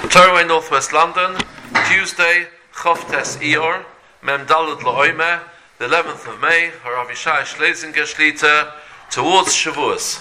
Torway, Northwest London, Tuesday, Choftes Eor, Mem Daled La'oime, the 11th of May, Harav Yishai Schlesinger Shlita, towards Shavuos.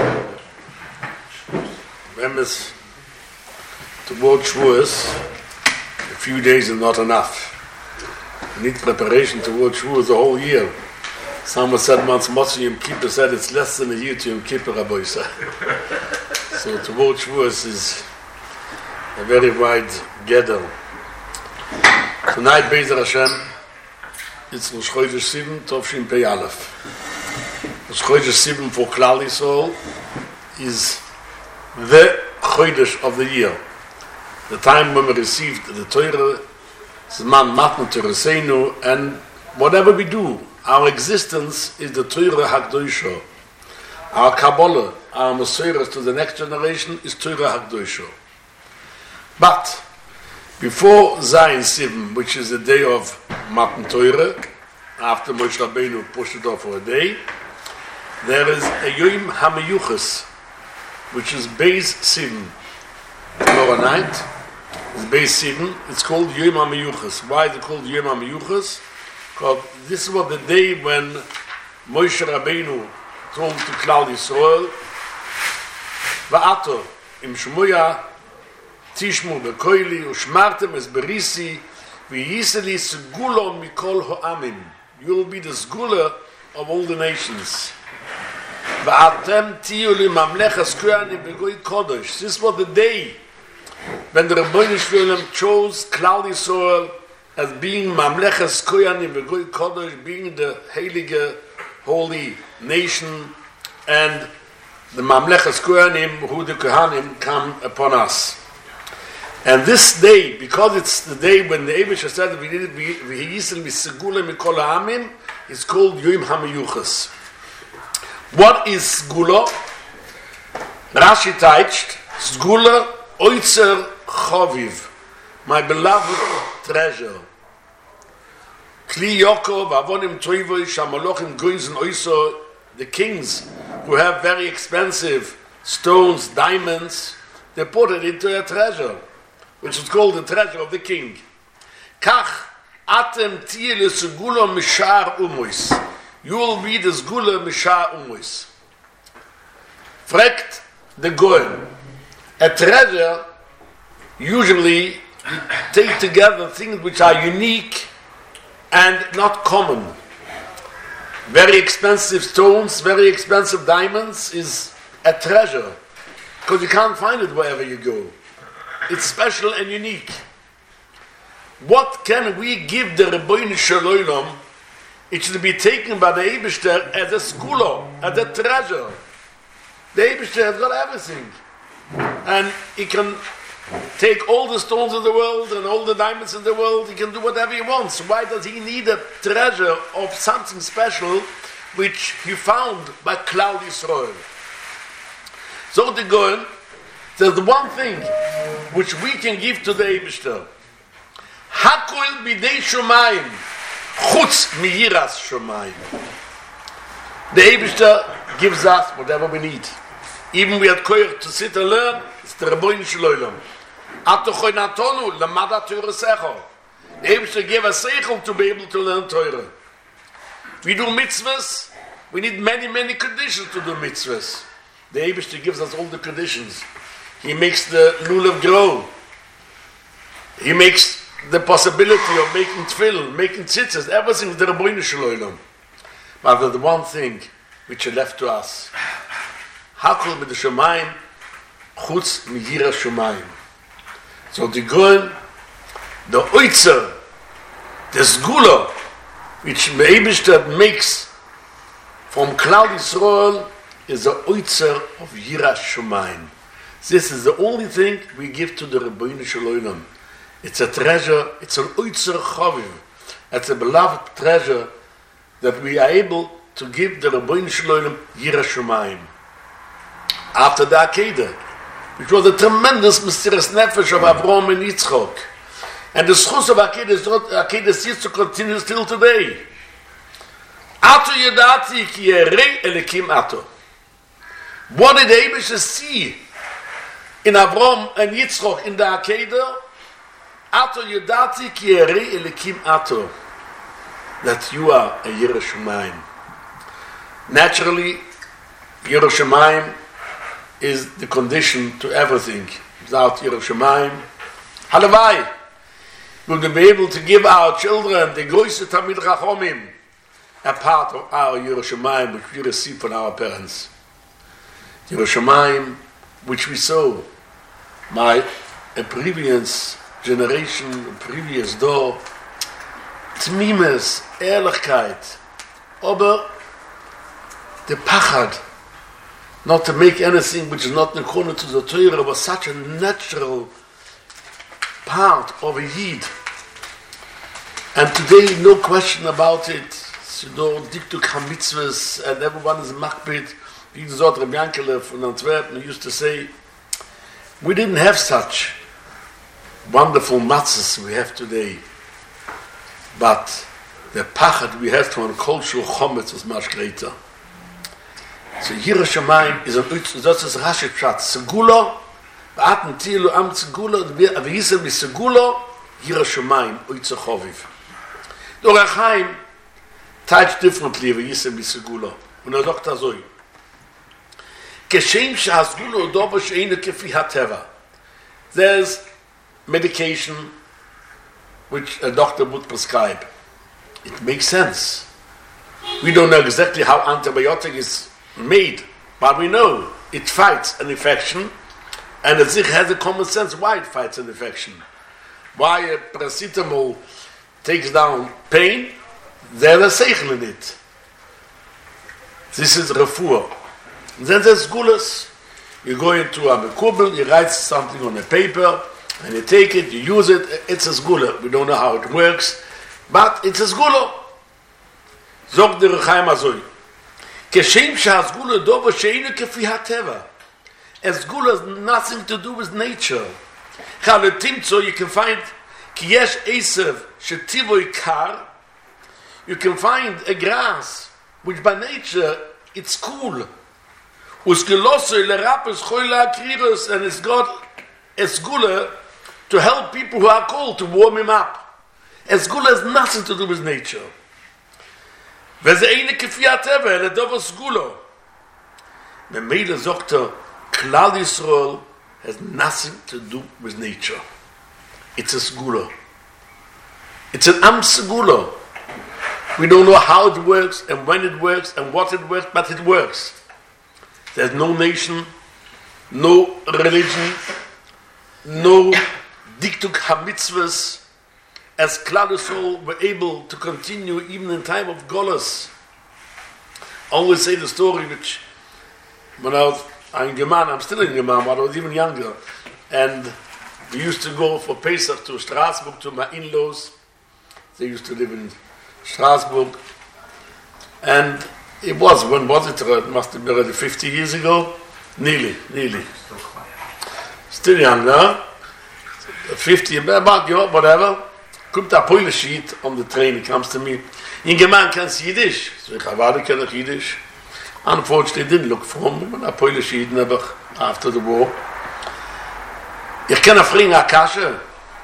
Members, towards Shavuos, a few days is not enough. You need preparation towards Shavuos the whole year. Someone said once, Moshe Yom Kippur said it's less than a year to Yom Kippur, Rabbi Yisrael. So towards Shavuos is a very wide gather. Tonight, Be'ezer Hashem, it's Rosh Chodesh 7, Tovshin Pei Aleph. Rosh Chodesh 7 for Klal Yisrael is the Chodesh of the year. The time when we received the Torah, Zman Matna Toraseinu, and whatever we do, our existence is the Torah HaKdosha. Our Kabbalah, our Messiah to the next generation is Torah HaKdosha. But before Zayin Sivan, which is the day of Matan Torah, after Moshe Rabbeinu pushed it off for a day, there is a Yom HaMeyuchas, which is Beis Sivan. Tomorrow night is Beis Sivan. It's called Yom HaMeyuchas. Why is it called Yom HaMeyuchas? Because this was the day when Moshe Rabbeinu told to Klal Yisrael, Va'ato im Shmuya Tishmu bekoili ushmartem es berisi v'yiseli segulo mikol ho'amim. You will be the segula of all the nations. V'atem tiyu li mamlechas kohanim begoy kodesh. This was the day when the Rebbeinu Shalom chose Klal Yisrael as being mamlechas kohanim begoy kodesh, being the heilige, holy nation, and the mamlechas kohanim, who the kohanim come upon us. And this day, because it's the day when the Eibush said that it's called Yom HaMeyuchas. What is Segula? Rashi touched Segula Oitzer Choviv, my beloved treasure. Kli Yokov Avonim Toivoy Shamalochim Goins and Oiso, the kings who have very expensive stones, diamonds, they put it into a treasure, which is called the treasure of the king. Kach atem tiele segula mishar umuis. You will be the segula mishar umuis. Fragt the Goen. A treasure, usually you take together things which are unique and not common. Very expensive stones, very expensive diamonds is a treasure, because you can't find it wherever you go. It's special and unique. What can we give the Rebbeinu Shalom? It should be taken by the Eibishter as a segula, as a treasure. The Eibishter has got everything. And he can take all the stones in the world and all the diamonds in the world. He can do whatever he wants. Why does he need a treasure of something special which he found by Klal Yisrael? So the Goen, there's the one thing which we can give to the Eibishter. Hakol bidei shomayim, chutz miyiras shomayim. The Eibishter gives us whatever we need. Even we had koyach to sit and learn, it's the Rebbeinu Shalom. Ato choy natonu, lamada Torah sechel. The Eibishter gave us sechel to be able to learn Torah. We do mitzvahs, we need many, many conditions to do mitzvahs. The Eibishter gives us all the conditions. He makes the lulav grow. He makes the possibility of making tefillin, making tzitzis, everything with the Rebbeinu Shalom. But there's the one thing which is left to us. Hakol mit the Shomayim, chutz miyira Shomayim. So the Goen, the Oitzer, the Segula, which the Eibishter makes from Klal Yisrael, is the Oitzer of Yira Shomayim. This is the only thing we give to the Rebbeinu Shalom. It's a treasure, it's an Oitzer Choviv. It's a beloved treasure that we are able to give the Rebbeinu Shalom Yira Shomayim. After the Akedah, which was a tremendous mysterious nefesh of Avraham and Yitzchok. And the schus of Akedah seems to continue still today. Ato yedati ki yerei elikim ato. What did the Eibishter see in Avram and Yitzchok in the Akedah, Ato Yodati Ki Eri Elikim Ato, that you are a Yerushalayim. Naturally, Yerushalayim is the condition to everything. Without Yerushalayim, Halavai, we will be able to give our children the Groise Tamid Rachomim, a part of our Yerushalayim which we receive from our parents. Yerushalayim which we saw by a previous generation, a previous door, Tmimes, Ehrlichkeit, aber the Pachad, not to make anything which is not in accordance to the Torah, was such a natural part of a Yid. And today, no question about it, Diktuk HaMitzvahs, and everyone is Machbit. Wie gesagt, Rabbi Yankele from Antwerpen used to say, we didn't have such wonderful matzahs we have today, but the pachad we have to on cultural chometz was much greater. So Yerushalayim is an das ist Rashi Pshat, Segula, Ba'aten Tilu Am Segula, V'yisem Segula, Yerushalayim, Oitze Choviv. The Orach Chaim touched differently V'yisem Segula. Und sagt so, Keshem Sha'azgula Odoba She'einu Kefi HaTeva. There's medication which a doctor would prescribe. It makes sense. We don't know exactly how antibiotic is made, but we know it fights an infection, and it has a common sense why it fights an infection. Why a paracetamol takes down pain, there's a seichel in it. This is refuah. And then there's gulas. You go into a mekubel, you write something on a paper, and you take it, you use it, it's a sgula. We don't know how it works, but it's a sgula. Zog der Chaim Azoi. Keshem sha'azgula dova she'einu kefi hateva. A sgula has nothing to do with nature. Chaletimtzo, you can find kiyesh esev shetivoi kar. You can find a grass which by nature it's cool. Usgelosoi lerapes choila akriros, and it's got a sgula to help people who are cold, to warm him up. A sgula has nothing to do with nature. V'ze eine kefiat eva, ele dovo sgulo. Memele sagt Klal Yisrael has nothing to do with nature. It's a sgula. It's an am sgula. We don't know how it works, and when it works, and what it works, but it works. There's no nation, no religion, no Diktuk HaMitzvahs, as Klal Yisrael were able to continue even in time of Golos. I always say the story which, when I'm still in Geman, but I was even younger, and we used to go for Pesach to Strasbourg, to my in-laws. They used to live in Strasbourg, and it was, when was it? It must have been already 50 years ago. Nearly. Still young, no? 50, about, whatever. Kommt a Polish sheet on the train, he comes to me. In Geman kannst Yiddish. So ich erwarte kann ich Yiddish. Unfortunately, didn't look for him. A Polish sheet, never after the war. Ich kann fragen a kasha.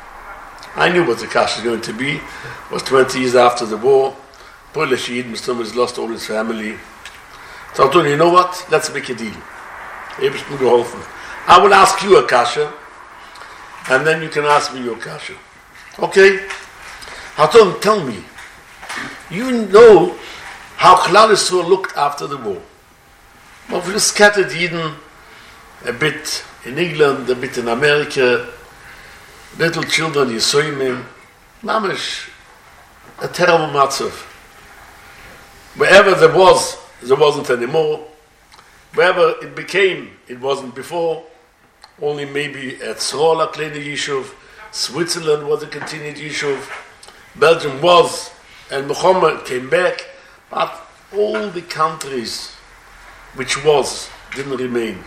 I knew what the kasha was going to be. It was 20 years after the war. Polish Yid, Mr. has lost all his family. So I told him, you know what? Let's make a deal. I will ask you a kasha, and then you can ask me your kasha. Okay? I told him, tell me, you know how Klal Yisrael looked after the war. Well, we scattered Yidden a bit in England, a bit in America, little children, Yisroimim, mamish, a terrible matzav. Wherever there wasn't anymore. Wherever it became, it wasn't before. Only maybe at Srola, Kleine Yishuv. Switzerland was a continued Yishuv. Belgium was, and Muhammad came back. But all the countries which was, didn't remain.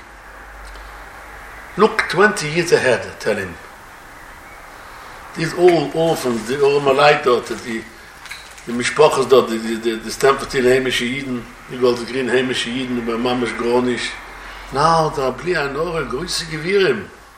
Look 20 years ahead, tell him. These all orphans, the all Malaita, die Mishpachas dort, die Stampertin heimische Jiden, die Goldgrün heimische Jiden, bei Mamisch Gronisch. Na, da blieb ein Ohr, grüße Gewirrim.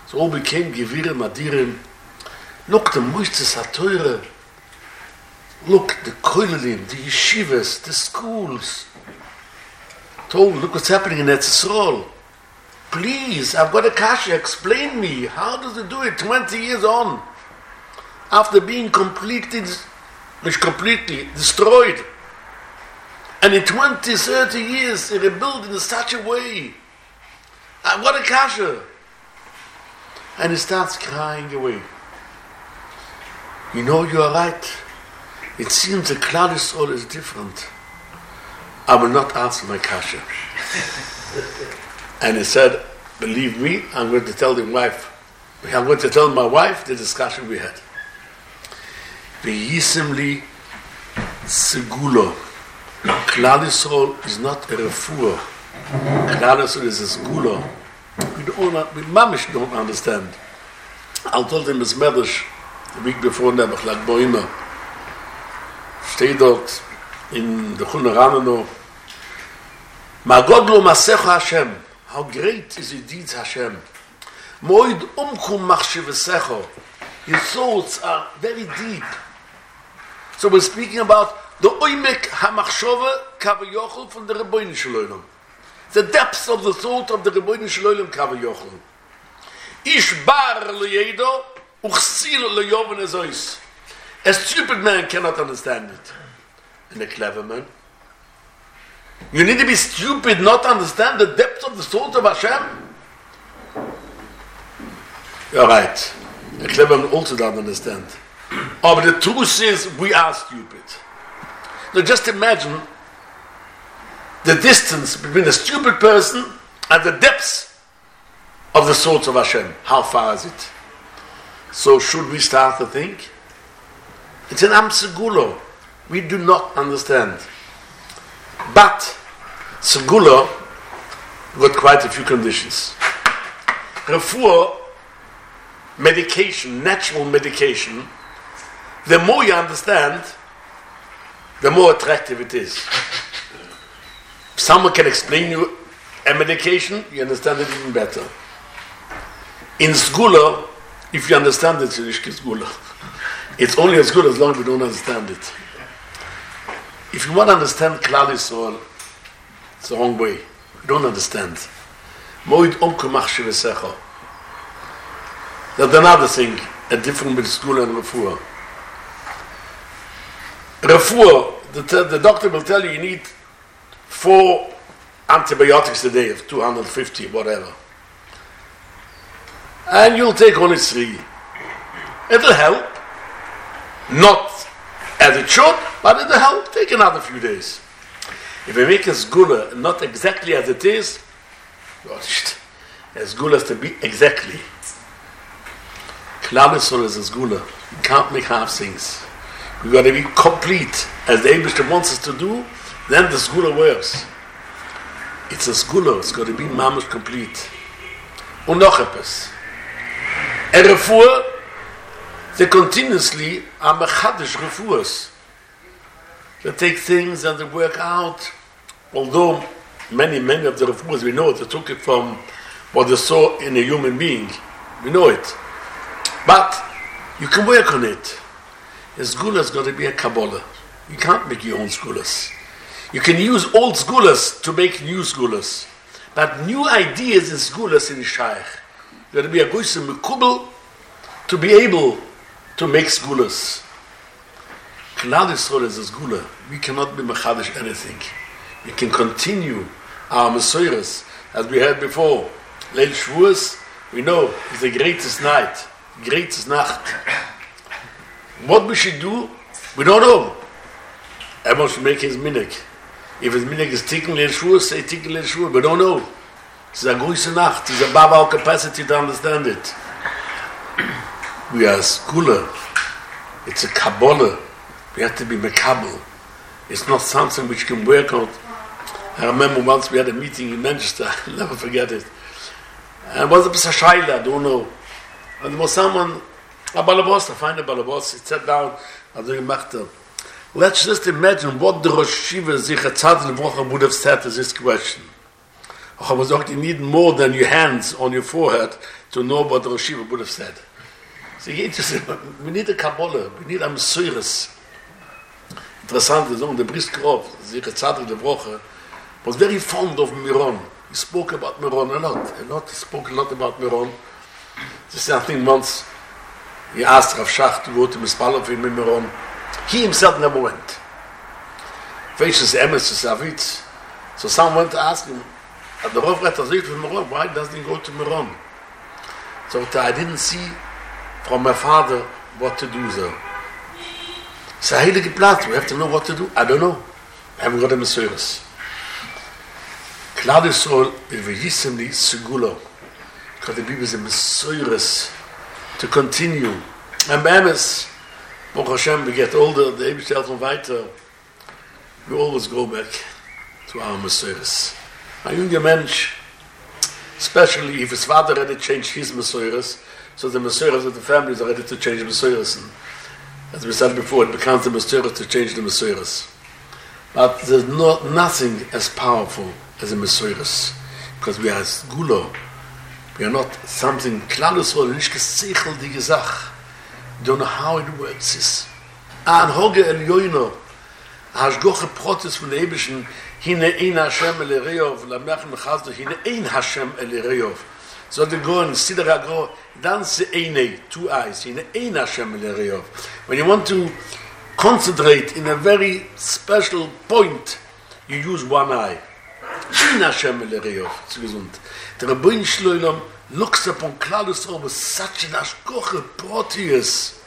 So all became Gevirim, Adirim. Look, the Moistes HaTorah. Look, the Koilelim, the yeshivas, the schools. Look what's happening in Eretz Yisrael. Please, I've got a kasha, explain me. How does it do it 20 years on? After being completely destroyed. And in 20, 30 years, they rebuild in such a way. I've got a kasha. And he starts crying away. You know, you are right. It seems the Klal Yisrael is different. I will not answer my kasha. And he said, believe me, I'm going to tell my wife the discussion we had. V'yisim li segulo. Klal Yisrael is not a refuah. Klal Yisrael is a segulo. We mamish don't understand. I told him his medrash the week before Nebuch, like Boima. Steht dort in the Chulna Ranano. Magodlo Masecho Hashem. How great is your deeds, Hashem. Moid umkum machshivesecho. Your thoughts are very deep. So we're speaking about the oimek hamachshove kavayochel from the Rebbeinu Shalom. The depths of the thought of the Rebbeinu Shalom kavayochel. Ish bar leyedo uchsil leyoven ezois. A stupid man cannot understand it. And a clever man. You need to be stupid not to understand the depth of the thought of Hashem. You're right. A clever man also doesn't understand. Oh, but the truth is, we are stupid. Now just imagine the distance between a stupid person and the depths of the thoughts of Hashem. How far is it? So should we start to think? It's an Amsegulo. We do not understand. But Segula got quite a few conditions. Refuah, medication, natural medication, the more you understand, the more attractive it is. If someone can explain you a medication, you understand it even better. In Segula, if you understand it, it's Segula. It's only as good as long as we don't understand it. If you want to understand Klal Yisrael, it's the wrong way. You don't understand. Moed omkum machshivesecho. That's another thing, a difference between school and refuah. Refuah, the doctor will tell you need 4 antibiotics a day of 250, whatever. And you'll take only 3. It'll help. Not as it should, but it'll help. Take another few days. If we make a sgula not exactly as it is, a sgula has to be exactly. Klal Yisrael is a sgula. You can't make half things. We've got to be complete. As the Eibishter wants us to do, then the sgula works. It's a sgula. It's got to be mamish complete. Und noch etwas. A refuah, they continuously are mechadish refuahs. They take things and they work out. Although many of the refuahs we know, they took it from what they saw in a human being. We know it. But you can work on it. A sgula has got to be a Kabbalah. You can't make your own sgulas. You can use old sgulas to make new sgulas. But new ideas in sgulas in Shaykh. You've got to be a goyse mekubel to be able to make sgulas. Klal Yisrael is a sgula. We cannot be mechadish anything. We can continue our Mesoiras, as we had before. Leil Shavuos, we know, is the greatest night, greatest Nacht. What we should do, we don't know. Everyone should make his minig. If his minig is Tikkun Leil Shavuos, say Tikkun Leil Shavuos. We don't know. It's a große Nacht. It's above our capacity to understand it. We are a sgula. It's a Kabbalah. We have to be mekabel. It's not something which can work out. I remember once we had a meeting in Manchester. I'll never forget it. And it was a shaila, I don't know. And there was someone, a balabos, I find a balabos, he sat down, I was doing machta. Let's just imagine what the Rosh Shiva Zichar Tzaddik Levrocha would have said to this question. I was like, you need more than your hands on your forehead to know what the Rosh Yeshiva would have said. So we need a Kabbalah, we need a Messias. Interessant is, the Briskerov, Zichar Tzaddik Levrocha, was very fond of Miron. He spoke about Miron a lot. He spoke a lot about Miron. Just I think once he asked Rav Shach to go to Mispal of him in Miron. He himself never went. Veishas Emes to Savitz. So someone went to ask him, the Rav Retter said to Miron, why doesn't he go to Miron? So I didn't see from my father what to do there. It's a heilige Platz, we have to know what to do. I don't know. I haven't got a Messias. Klal Yisrael, V'yisimli Segula. Because the people is a Messias to continue. And Be'emes, Baruch Hashem, we get older, the Eibishter tells me weiter, we always go back to our Messias. A younger Mensch, especially if his father already changed his Messias, so the Messias of the family is ready to change Messias. As we said before, it becomes the Messias to change the Messias. But there's nothing as powerful as a Messias, because we are as Gula. We are not something klarus or nicht gesicheldige Sach. Don't know how it works. An hoge elyoino, hashgoche protes von der Ebischen, hine ein Hashem el Reov, la mech mechazdo, hine ein Hashem el Reov. So they go and see the Rago, dan se eine, 2 eyes, hine ein Hashem el Reov. When you want to concentrate in a very special point, you use 1 eye. Ein Hashem el Reov, zu gesund. The Rabbein Shloilom looks upon Klal Yisrael with such an ashkoche proteus.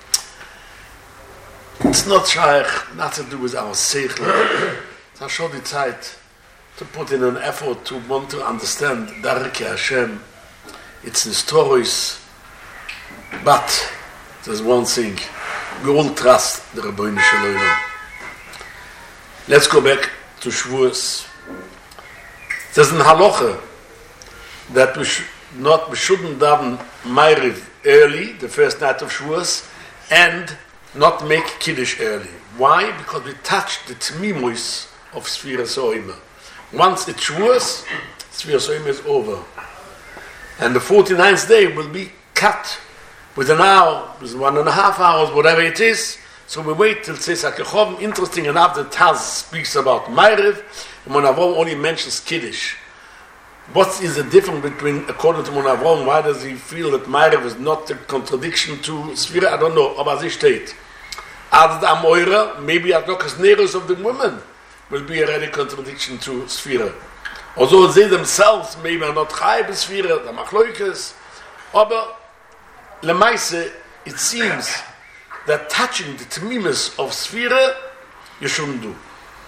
It's not shaykh, nothing to do with our seichel. It's a short time to put in an effort to want to understand Darke Hashem. It's in stories. But there's one thing. We all trust the Rabbein Shloilom. Let's go back to Shavuos. There's an halacha that we shouldn't daven Ma'ariv early, the first night of Shavuos, and not make Kiddush early. Why? Because we touch the Tmimus of Sfiras Oima. Once it's Shavuos, Sfiras Oima is over. And the 49th day will be cut with an hour, with 1.5 hours, whatever it is. So we wait till Tzeisak Yechov. Interesting enough, the Taz speaks about Ma'ariv, and Mon Avrom only mentions Kiddush. What is the difference between, according to Mon Avrom, why does he feel that Ma'ariv is not a contradiction to Sfira? I don't know, aber sie steht. Ad Amoira, maybe Adokas Neros of the women will be a ready contradiction to Sfira. Although they themselves maybe are not Chai B'Sfira, the Machloikes, aber Lemaise, it seems that touching the Tmimus of Sfira, you shouldn't do.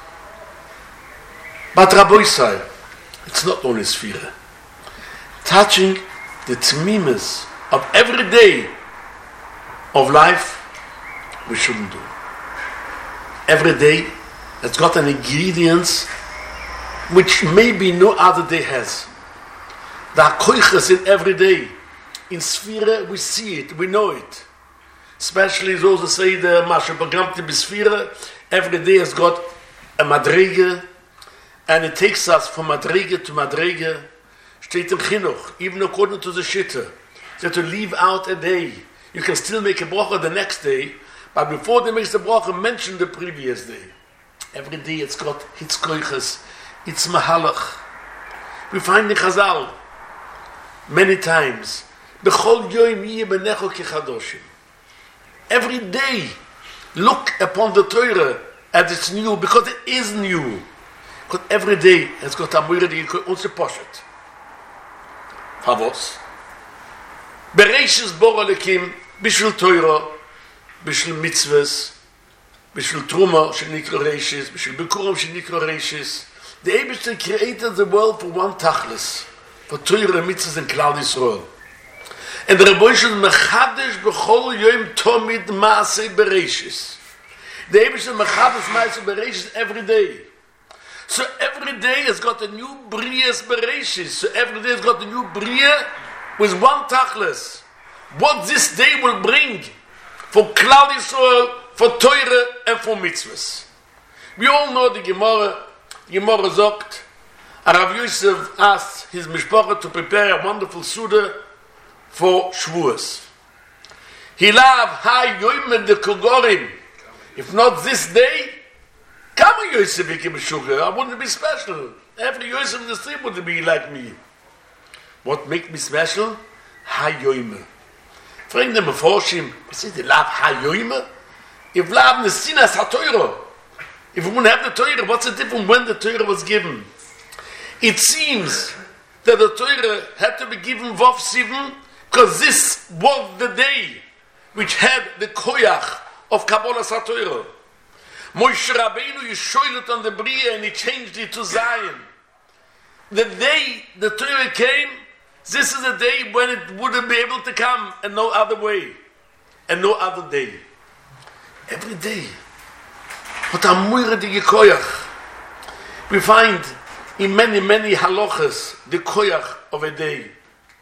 But Rabbi Yisrael, it's not only Sfira. Touching the Tmimus of every day of life, we shouldn't do. Every day, it's got an ingredients which maybe no other day has. There are koiches in every day. In Sfira, we see it, we know it. Especially those that say the Masha Bagamti B'Sfira, every day has got a madrege, and it takes us from madrege to madrege. Steht im Chinuch, even according to the Shitta, that to leave out a day. You can still make a bracha the next day, but before they make the bracha, mention the previous day. Every day it's got hitzkoiches, it's mahalach. We find in Chazal many times, B'chol yoyim yiyeh b'necho kechadoshim. Every day, look upon the Torah as it's new, because it is new. Because every day it's got a moira die uns poshet. Favos. Bereishis bora lekim, bishul Torah, bishul mitzvahs, bishul truma shenikro reishis, bishul bikurim shenikro reishis. The Eibishter created the world for one tachlis, for Torah, mitzvahs, and Klal Yisrael. And the Rebbe should mechadish b'chol yoyim tomid maaseh bereishis. The Eibishter mechadish maaseh bereishis every day. So every day has got a new brias bereishis. So every day has got a new bria with one tachlis. What this day will bring for Klal Yisrael, for Torah, and for mitzvahs. We all know the Gemara. Gemara sagt, Rav Yosef asked his mishpacha to prepare a wonderful Suda for Shavuos. He loved Hay Yoim de Kogorim. If not this day, come Yosef became a sugar. I wouldn't be special. Every Yosef in the street would be like me. What makes me special? Hay Yoim. Frag them before him, is it the love Hay Yoim? If love the sinas HaTorah. If we wouldn't have the Torah, what's the difference when the Torah was given? It seems that the Torah had to be given Vav Sivan because this was the day which had the koyach of Kabbalah HaTorah. Moshe Rabbeinu yishoilet on the Bria and he changed it to Zion. The day the Torah came, this is the day when it wouldn't be able to come and no other way and no other day. Every day. What a moirdige koyach. We find in many, many halachas the koyach of a day.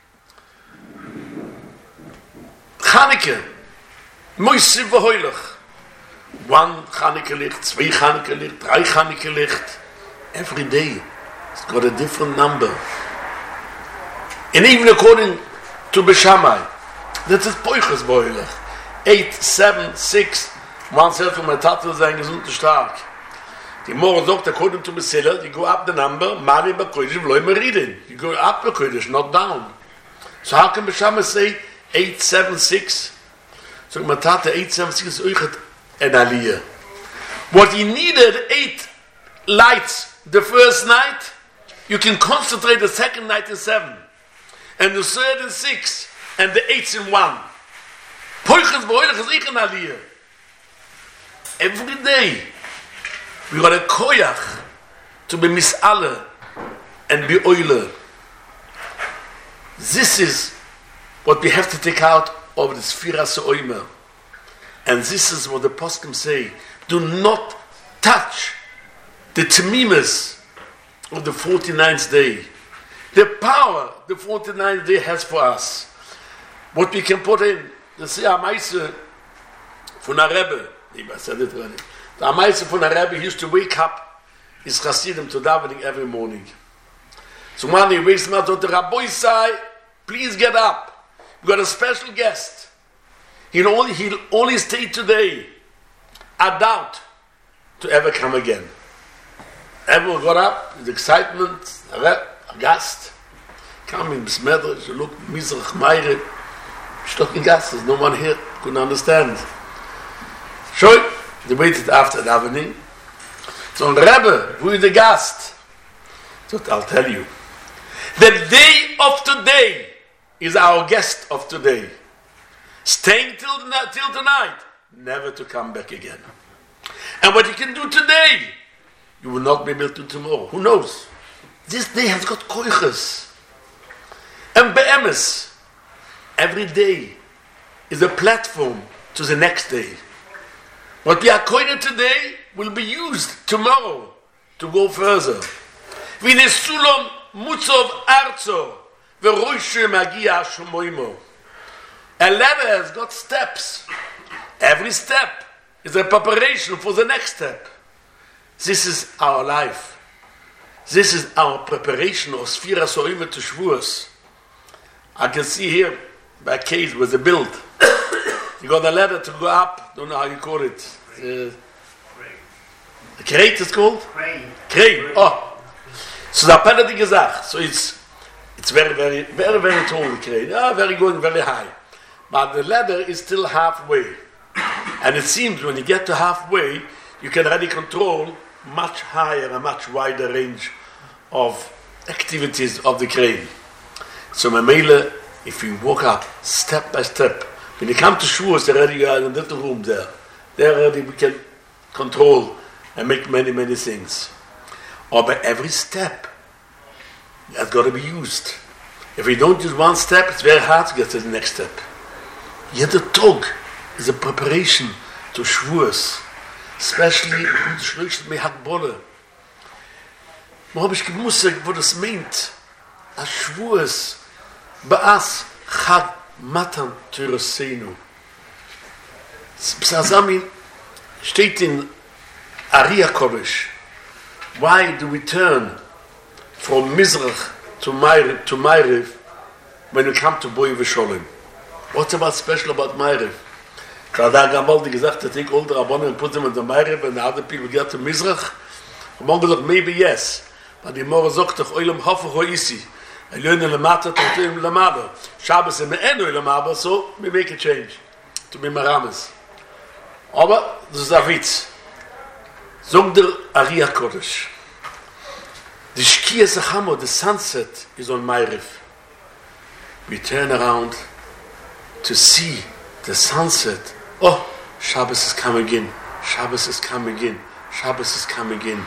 Chanukah, Moisiv v'hoilach. One Chanukah licht, zwei Chanukah licht, drei Chanukah licht. Every day, it's got a different number. And even according to Beshamai, that is Poiches v'hoilach. 8, 7, 6. One said from my Tatel sein gesund und stark. Die Mora sagt, according to Besila, you go up the number, Mari b'kodesh v'loi meridin. You go up the kodesh, not down. So how can Beshamai say 8, 7, 6? So my Tatel 8, 7, 6 is euchet an aliyah. What he needed 8 lights the first night, you can concentrate the second night in 7. And the third in 6. And the 8th in 1. Poiches v'hoilach is ich an aliyah. Every day we got a koyach to be mis'ale and be oile. This is what we have to take out of the Sfiras Oimer. And this is what the poskim say. Do not touch the temimus of the 49th day. The power the 49th day has for us. What we can put in, the Amaise von a Rebbe. I said it already. The Amaise von a Rebbe used to wake up his Hasidim to davening every morning. So when he wakes him up, the Rabbi say, please get up. We've got a special guest. He'll only stay today. I doubt to ever come again. Everyone got up, with excitement, a gast. Coming, Besmedrish, look, Mizrach, Meire, Stock in gas, there's no one here, couldn't understand. So, they waited after davening. So, Rebbe, who is the guest? So, I'll tell you. The day of today is our guest of today. Staying till tonight, never to come back again. And what you can do today, you will not be able to do tomorrow. Who knows? This day has got koiches. And be'emes, every day is a platform to the next day. What we are koine today will be used tomorrow to go further. V'ne sulam mutzov arzo v'roishe magia shomoimo. A ladder has got steps. Every step is a preparation for the next step. This is our life. This is our preparation of Sfiras Oimer to Shavuos. I can see here by case with the build. You got a ladder to go up. Don't know how you call it. The crate is called? Crane. Oh. So the penalty gesagt. So it's very, very, very, very tall, the crane. Very going very high. But the ladder is still halfway. And it seems when you get to halfway, you can already control much higher and much wider range of activities of the crane. So Mamela, if you walk up step by step, when you come to Shavuos, already you are in a little room there. There already we can control and make many, many things. Or by every step, that's got to be used. If we don't use one step, it's very hard to get to the next step. Yet the tog is a preparation to Shavuos, especially in the Shlosh Mehakbola. Wo habe ich gewusst, wo das meint? As Shavuos, Ba'as Chag Matan Torosenu. Psalm steht in Ariya Kodesh. Why do we turn from Mizrach to Ma'ariv when you come to Boi V'Sholem. What's about special about Ma'ariv? Kada Gamaldi gesagt, to take all the Rabbanim and put them in the Ma'ariv and the other people get to Mizrach. Maybe yes, but the Mora sagt doch Olam Hafach Hoisi. I learn in Lamata to learn Lamada. Shabbos and Me'enu Lamaba, so we make a change to be Maramis. Aber das ist ein Witz. Sog der Ariya Kodesh. The Shkia Zachamo, the sunset is on Ma'ariv. We turn around to see the sunset. Oh, Shabbos is coming in. Shabbos is coming in. Shabbos is coming in.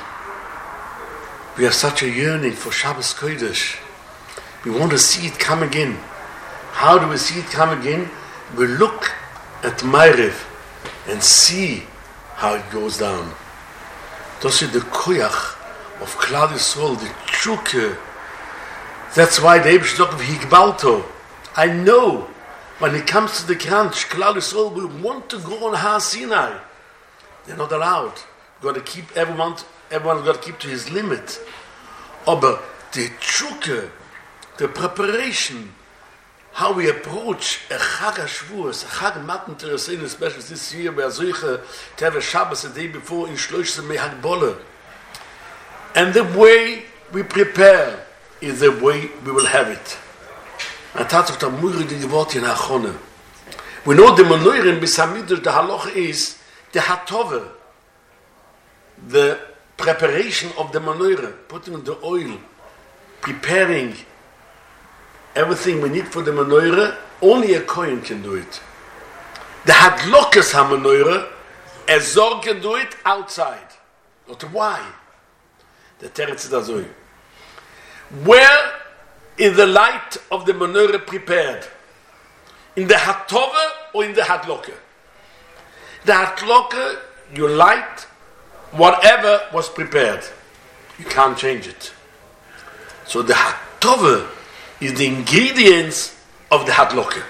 We have such a yearning for Shabbos Kodesh. We want to see it coming in. How do we see it coming in? We look at Ma'ariv and see how it goes down. Das ist the koyach of Klal Yisrael, the tshuke. That's why the Eibush talk of Higbalto. I know when it comes to the crunch, Klal Yisrael will want to go on Har Sinai. They're not allowed. Got to keep everyone's got to keep to his limit. Aber the tshuke, the preparation, how we approach a Chag HaShavuos, a Chag Matan Tereseinu, especially this year, where Zoiche to have a Shabbos the day before in Shlosh Semei Hagbole. And the way we prepare is the way we will have it. And that's what the Mure die Gewort in Achone. We know the Menorah in Bisamidush, the Halacha is the Hatove, the preparation of the Menorah, putting the oil, preparing everything we need for the Menorah. Only a Kohen can do it. The Hadlokas HaMenorah, a Zor can do it outside. But why? The Teretz is Azoi. Where is the light of the Menorah prepared? In the Hatova or in the Hadloka? The Hadloka, you light whatever was prepared. You can't change it. So the Hatova is the ingredients of the Hadloka.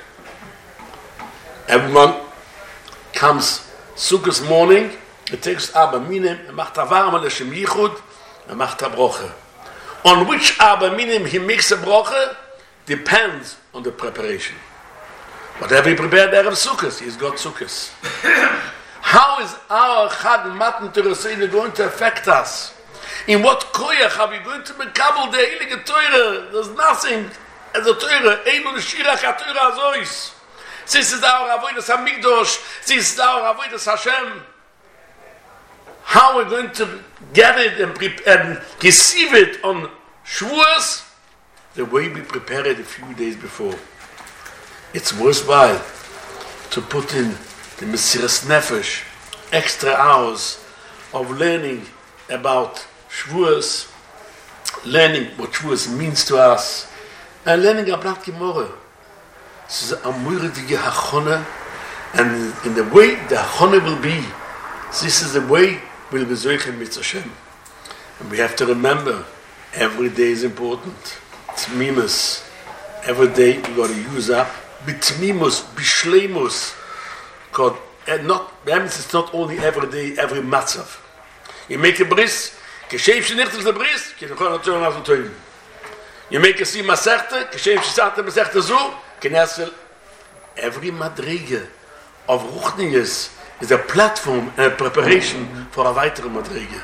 Everyone comes Sukkot morning, it takes Abba Minim, macht Avarma Leshem Yichud, macht Broche. On which Abba Minim he makes a Broche depends on the preparation. Whatever he prepared Erev Sukkot, he's got Sukkot. How is our Chag Matan Tereseinu going to affect us? In what koyach are we going to bekabel the Heilige Teure? There's nothing as a Teure. Einu Neshirach HaTeure Azois. This is our Avodas HaMikdosh. This is our Avodas Hashem. How are we going to get it and receive it on Shavuos? The way we prepare it a few days before. It's worthwhile to put in the Mesiras Nefesh extra hours of learning about Shavuos, learning what Shavuos means to us, and learning about Gemara. This is a muridige Hachone, and in the way the Hachone will be, this is the way we'll be Zoichen mit Hashem. And we have to remember, every day is important. Tmimus. Every day we got to use up. Bitmimus, bishleimus. God, it's not only every day, every matzav. You make a bris, כשאיף שניחת the bris, כי נכון לתור נעזו טועים. You make a si maserte, כשאיף שסעת מסerte זו, כנעשל. Every madrige of Ruchnius is a platform and a preparation for a weitere madrige.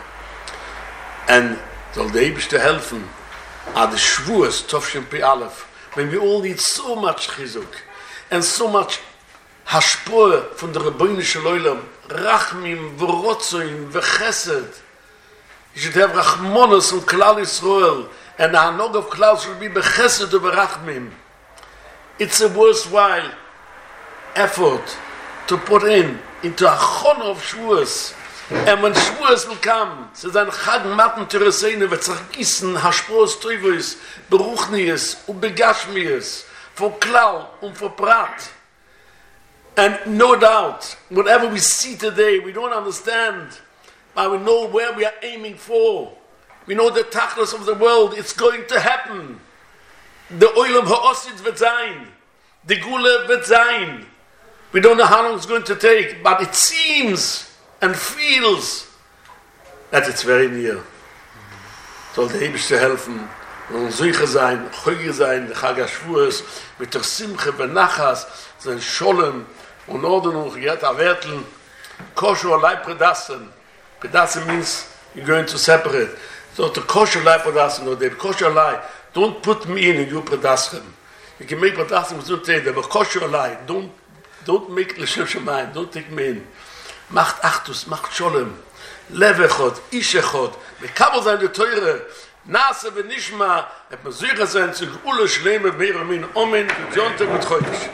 And soll der Eibischte helfen, at the Shavuos, Tovshin Pi Aleph, when we all need so much chizuk, and so much Hashpoe von der Rebbeinu Shel Olam, Rachmim, V'rotzoim, V'chesed. You should have Rachmonos on Klal Yisrael, and the Hanog of Klal should be B'chesed or V'rachmim. It's a worthwhile effort to put into a chon of Shavuos. And when Shavuos will come, so then Chag Matan Tereseinu v'tzargissen Hashpoes Toivos, Beruchnius und Begashmius, for Klal und for Prat. And no doubt, whatever we see today, we don't understand, but we know where we are aiming for. We know the tachlis of the world, it's going to happen. The Olam Ha'osid wird sein. The Gula wird sein. We don't know how long it's going to take, but it seems and feels that it's very near. Soll der Eibischte helfen, und sicher sein, Chöge sein, Chag HaShavuos, mit der Simche benachas, sein Scholem und Ordnung, Gert Averteln, kosher alai Predassen. Predassen means you're going to separate. So the kosher alai Predassen, or the kosher alai, don't put me in your Predassen. You can make Predassen with Zunte, but kosher alai, don't make L'Shem Shamayim, don't take me in. Macht Achtus, macht Scholem, Lev Echot, Ish Echot, Mekabel sein der Teure, Nase v'nishma, et Mezuycha sein zu Ule Shleme, Meir Amin, Omen, Yonte mit Chodesh.